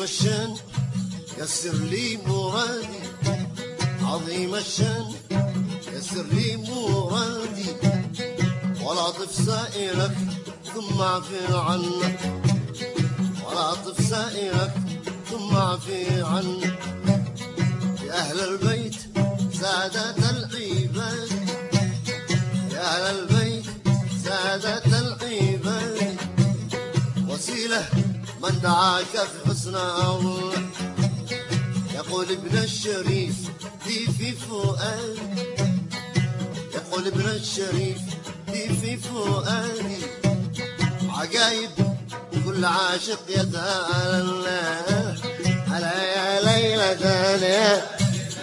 الشان يسر لي مرادي، عظيم الشان يسر لي مرادي، ولاطف سائرك ثم اعفي عنك، ولاطف سائرك ثم اعفي عنك. يا أهل البيت سادة العباد، يا أهل البيت سادة العباد، وسيلة من دعاك في حسن الله. يقول ابن الشريف لي في فؤادي، يقول ابن الشريف لي في فؤادي، عجايب كل عاشق يتهالى على يا ليلى ثانية.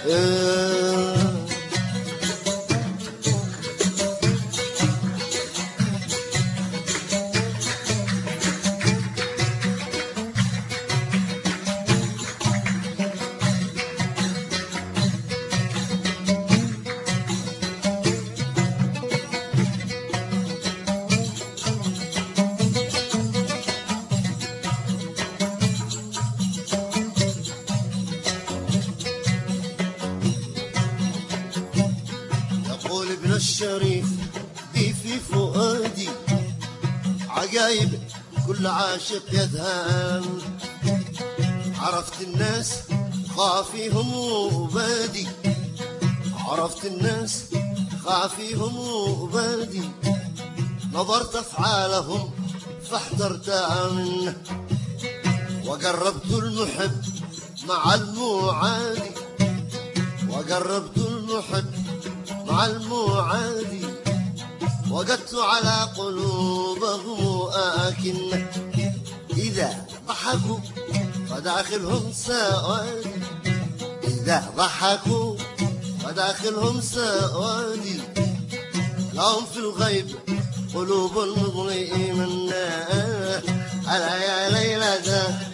الشريف دي في فؤادي، عجايب كل عاشق يذهب. عرفت الناس خافيهم وبادي، عرفت الناس خافيهم وبادي، نظرت افعالهم فاحذرت منه، وقربت المحب مع المعادي، وقربت المحب مع المعادي، وقدت على قلوبهم آكنة، إذا ضحكوا فداخلهم سوادي، إذا ضحكوا فداخلهم سوادي، لهم في الغيب قلوب مظلمة على يا ليلى ذا.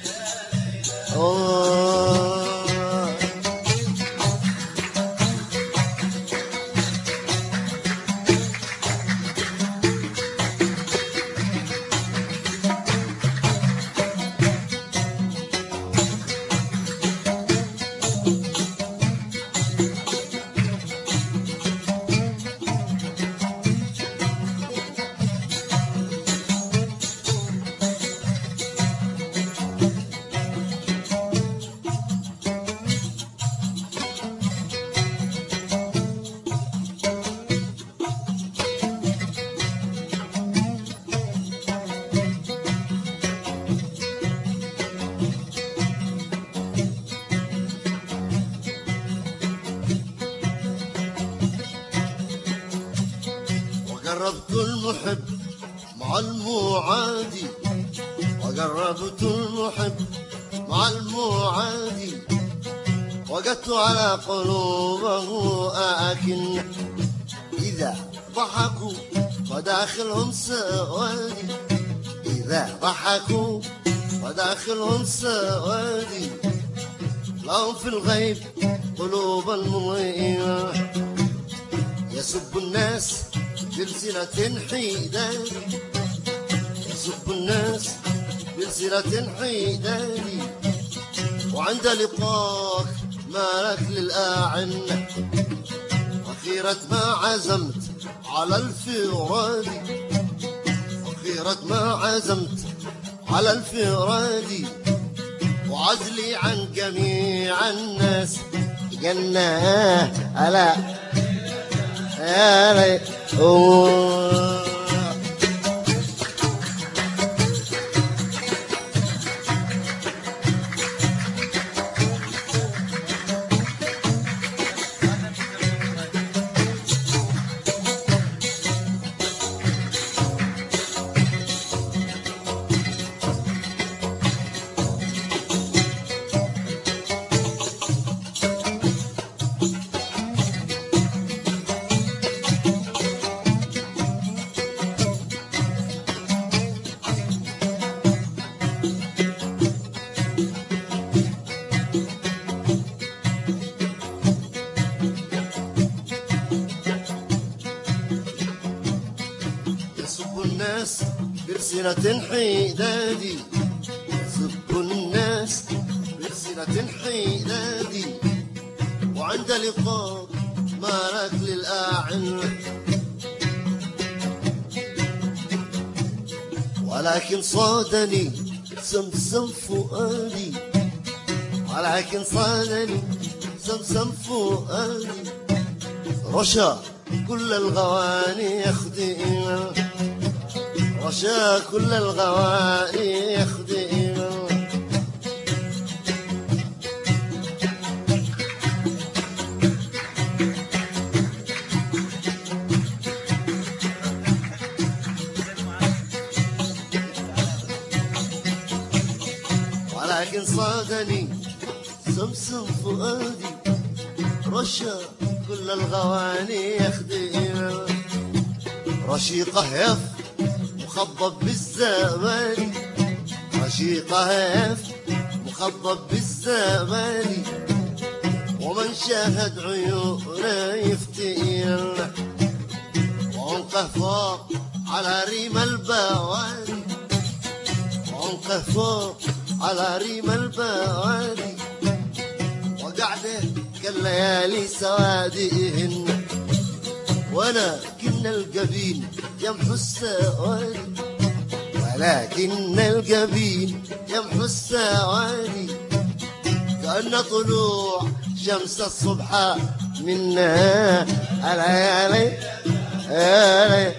وقربت المحب مع المعادي، وقربت المحب مع المعادي، وقدت على قلوبه آكنة، إذا ضحكوا فداخلهم سوادي، إذا ضحكوا فداخلهم سوادي، لهم في الغيب قلوبا مضيئة، يسب الناس بلسنة حيدان، يسب الناس بلسنة حيدان، وعند لقاك مالك للأعنة، وخيرة ما عزمت على الفراد، وخيرة ما عزمت على الفراد، وعزلي عن جميع الناس جنة ألا يا ليت. الناس برسنة حدادي، سب الناس تنحي نادي وعند لقاء مالك للأعن، ولكن صادني سمسم فؤادي، ولكن صادني سمسم فؤادي، رشا كل الغواني يخدئنا، رشا كل الغواني يخدئنا. ولكن صادني سمسم فؤادي، رشا كل الغواني يخدئنا، رشيقه يف مخضب بالزمان، رشيقه يف مخضب بالزمان، ومن شاهد عيونه يفتئنا، وعنقه فوق على ريم البوادي، وعنقه فوق على ريم البوادي، وقعده كالليالي سوادئهن، ولكن الجبين يمحو السوادي، ولكن الجبين يمحو السوادي، كأن طلوع شمس الصبح منا. الليالي الليالي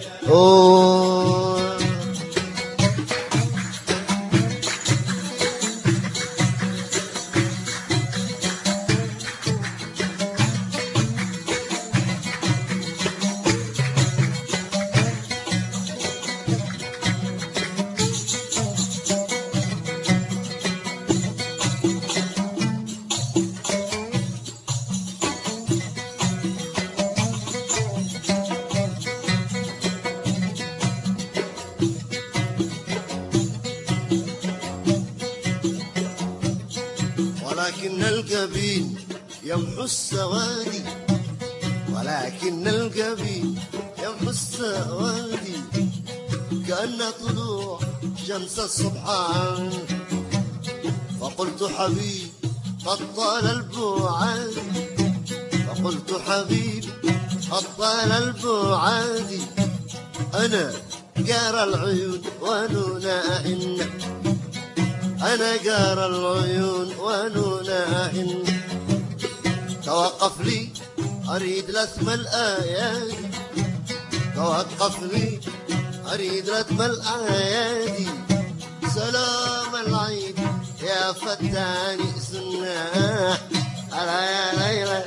ولكن الجبين يمحو السوادي، ولكن الجبين يمحو السوادي، كأن طلوع شمس الصبحان. فقلت حبيب قد طال البعاد، فقلت حبيب قد طال البعاد، أنا جار العيون ونونهن، أنا جار العيون ونونهن. توقف لي أريد لثم الآيادي، توقف لي أريد لثم الآيادي، سلام العيد يا فتاني سنة. يا ليلى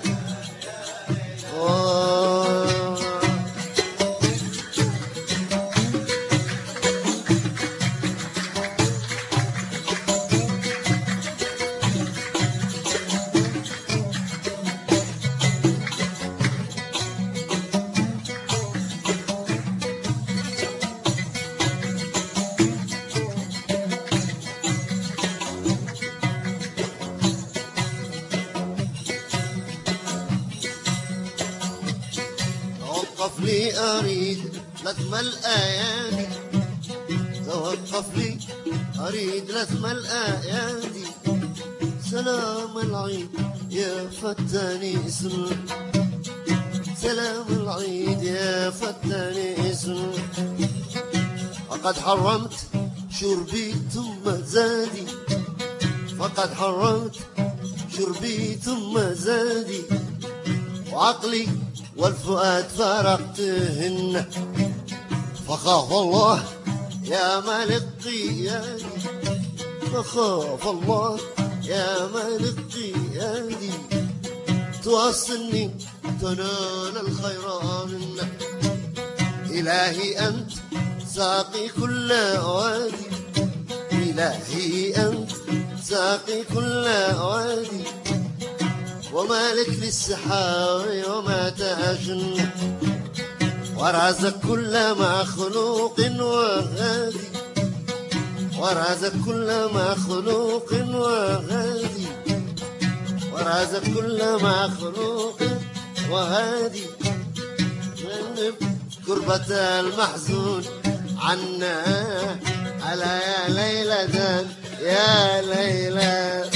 توقف لي أريد لثم الأيادي، توقف لي أريد لثم الأيادي، سلام العيد يا فتاني اسم، سلام العيد يا فتاني اسم. فقد حرمت شربي ثم زادي، فقد حرمت شربي ثم زادي، وعقلي والفؤاد فارقتهن. فخاف الله يا مالك قيادي، فخاف الله يا مالك قيادي، توصلني تنال الخير منك. إلهي أنت ساقي كل وادي، إلهي أنت ساقي كل وادي، ومالك للسحاب وما تهجن، ورازق كل مخلوق وغادي، ورازق كل مخلوق وغادي، ورازق كل مخلوق وغادي، جنب كربة المحزون عنا. ألا يا ليلى يا ليلى